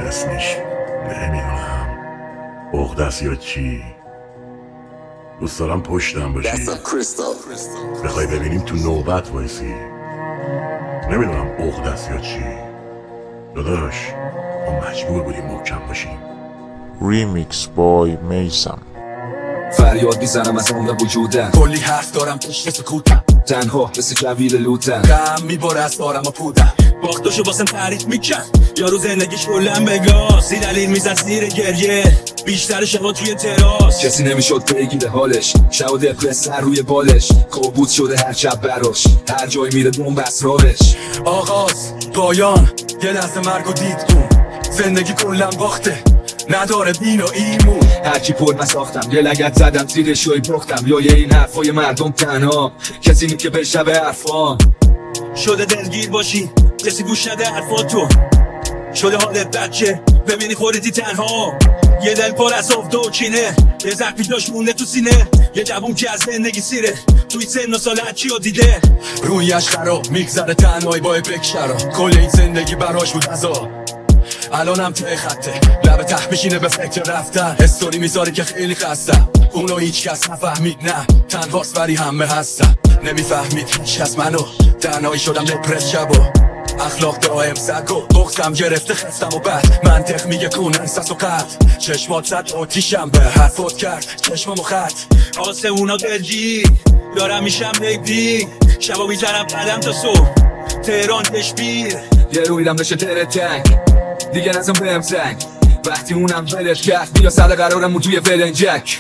اسمش نمیدونم عقده است یا چی. دوست دارم پشتم باشی، بخوای ببینیم تو نوبت وایسی. نمیدونم عقده است یا چی. داداش ما مجبور بودیم محکم باشیم. ریمیکس بای میسم. فریاد میزنم از عمق وجودم، کلی حرف دارم پشت سکوتم، تنها مثل کویر لوتم، غم میباره از دارم و پودم، باختاشو واسم تعریف میکن یارو زندگیش کلن بگاز، زیر دلیل میزد زیر گریه بیشتر شبا توی تراس. کسی نمیشد بگیره حالش، شب و دپرس سر روی بالش، کابوت شده هر شب براش، هر جای میره بوم اسرارش. آغاز پایان یه لحظه مرگ و دیدگون، زندگی کلن باخته نداره بین و ایمون. هرچی پر نساختم یه لگت زدم زیرش روی بختم، لایه این حرفای مردم تنها کسی نیم که بشنوه حرفان. شده دلگیر باشی کسی گوش نده حرفاتو، شده حالت بچه ببینی خودتی تنها. یه دل پر از افت و کینه، یه زخمی داشت مونده تو سینه، یه جوون که از زندگی سیره توی سن و سال چی رو دیده. رویش خراب میگذره تنهایی با بکشرا، کل این زندگی براش بود عذاب. الانم ته خطه لب ته میشینه به فکر رفتن، استوری میذاره که خیلی خستم. اونو هیچ کس نفهمید، نه تنهاست ولی همه هستم. نمیفهمید هیچ کس منو، تنهایی شدم دپرس شبو، اخلاق دائم سگو، بغزم گرفته خستم و بعد منطق میگه کن انساس و قد، چشمات زد آتیشم به حرفات کرد چشمامو خط. آسمونا دلگی دارم میشم بیبی، شبا میزنم قدم تا صبح تهران تشبیر. یه رویدم بشه تره تنگ دیگه نزم بهم زنگ، وقتی اونم ولت کرد بیا سر قرارمون توی ولنجک.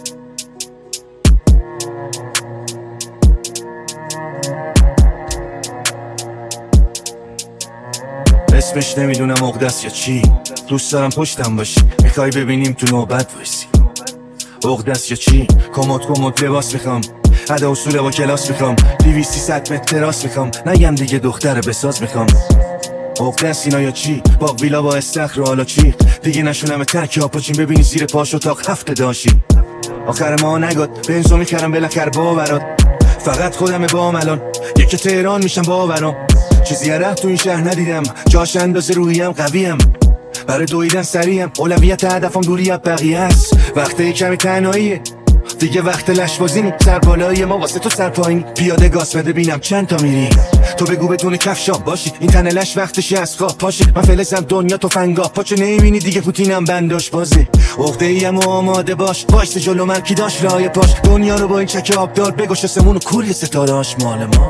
اسمش نمیدونم عقده است یا چی. دوست دارم پشتم باشی، میخوای ببینیم تو نوبت وایسی. عقده است یا چی؟ کمد لباس میخوام، ادا اصول با کلاس میخوام، 200 متر تراس میخوام، نگم دیگه دختر بساز میخوام. عقده است اینا یا چی؟ با ویلا با استخر و حالا چی؟ دیگه نشونم ترک آپاچین ببینی زیر پاش اتاق هفته داشی. آخر ما نگاد بنزو میخرم بالاخر باورات، فقط خودم بام الان یکی تهران میشم باورام. چیزی ره تو این شهر ندیدم، جاش اندازه روحیم قویم، برای دویدن سریم، اولویت هدفم دوری از بقیه است. وقت کمی تنهاییه دیگه، وقت لشبازی نی، سر بالایی ما واسه تو سر پایینی، پیاده گاز بده بینم چند تا میری، تو بگو بدون کفشا باشی، این تنه لش وقتشی از خواب پاشی، من فلزم دنیا تو فنگا پاچه نمیبینی دیگه پوتینم بنداش بازی. عقده ایم و آماده باش، وایس جلو من کی داشت راه پاش، دنیا رو با این چک آبدار بگوش سمون و کل ستارهاش مال ما.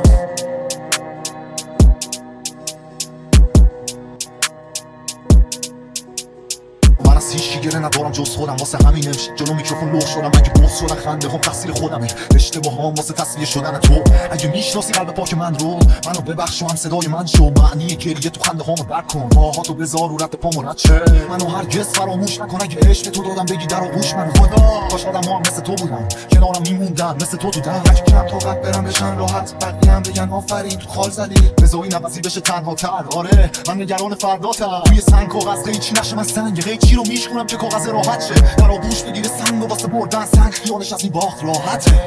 من از هیچ گره ندارم جز خودم، واسه همین امشب جلو میکروفون لخ شدم. اگه بغض شدن خنده هم تقصیر خودمه، اشتباهام واسه تصویر شدن تو. اگه میشناسی قلب پاک من رو، منو ببخش و هم صدای من شو، معنی گریه تو خنده هامو برکن، پاهاتو بذار رو رد پامو رد شه، منو هرگز فراموش نکن. اگه عشق تو دادم بگی در آغوش من، خدا کاش آدم‌ها هم مثل تو بودن کنارم میموندن مثل تو دودن. اگه کم طاقت برم بشن راحت، بقیه هم بگن آفرین تو خال زدی، بذاری نفسی بشه تنها تر. آره من نگران فرداتم، توی سنگ کاغذ قیچی نشه من سنگ قیچی رو میشکنم که کاغذ راحت شه، در آغوش بگیره سنگ و واسه بردن سنگ خیالش از این باخت راحته.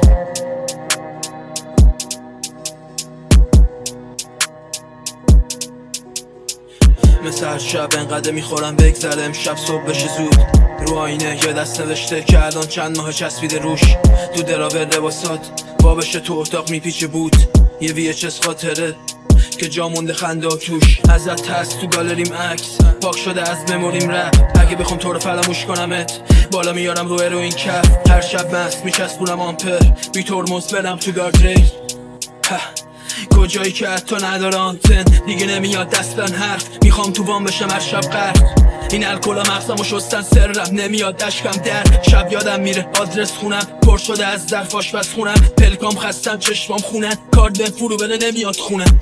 مثل هر شب انقدر میخورم بگذره امشب صبح بشه زود، رو آینه یه دست نوشته که الان چند ماه چسبیده روش، تو دراور لباسات بابشه تو اتاق میپیچه بود، یه VHS خاطره که جا مونده خنده و توش، ازت هست تو گالریم عکس پاک شده از مموریم رپ، اگه بخوام تو رو فراموش کنمت بالا میارم رو اروین کف، هر شب مست میچسبونم آمپر بی ترمز برم تو گاردریل، کجایی که حتی نداره آنتن دیگه نمیاد دستن حرف، میخوام تو وام بشم هر شب غرق، این الکلا مغزمو شستن سرم نمیاد دشکم در شب یادم میره آدرس خونم پر شده از ظرف آشپز خونم، پلکام خستم چشمام خونن کارد بهم فرو بده نمیاد خونم.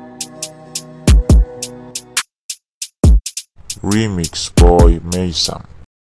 ریمیکس بای میسم.